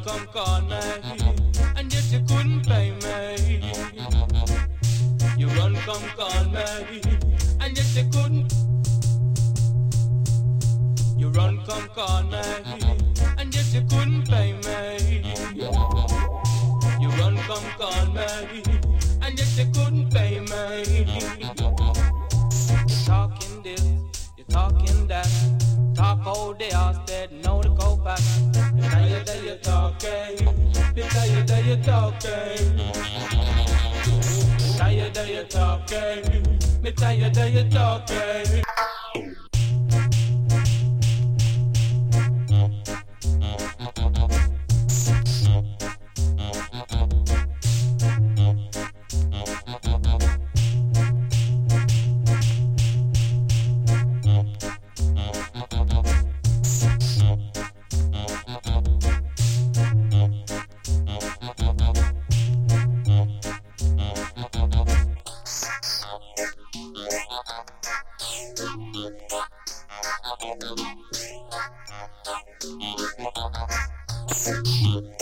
come call me, and yet you couldn't pay me. You run come call me, and yet you couldn't. You run come call me, and yet you couldn't pay me. You run come call me, and yet you couldn't pay me. You're talking this, you're talking that. Talk all day, I said no to go back. Me tell you that you're talking. Me tell you that you're talking. Me tell you that you're talking. Me tell you that you're talking. Shit.